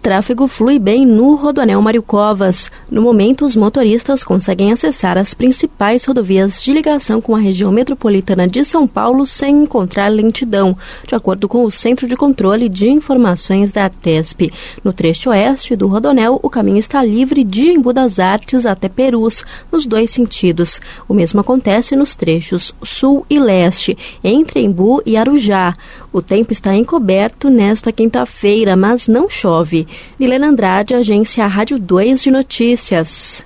tráfego flui bem no Rodoanel Mário Covas. No momento, os motoristas conseguem acessar as principais rodovias de ligação com a região metropolitana de São Paulo sem encontrar lentidão, de acordo com o Centro de Controle de Informações da ATESP. No trecho oeste do Rodoanel, o caminho está livre de Embu das Artes até Perus, nos dois sentidos. O mesmo acontece nos trechos sul e leste, entre Embu e Arujá. O tempo está encoberto nesta quinta-feira, mas não chove. Milena Andrade, Agência Rádio 2 de Notícias.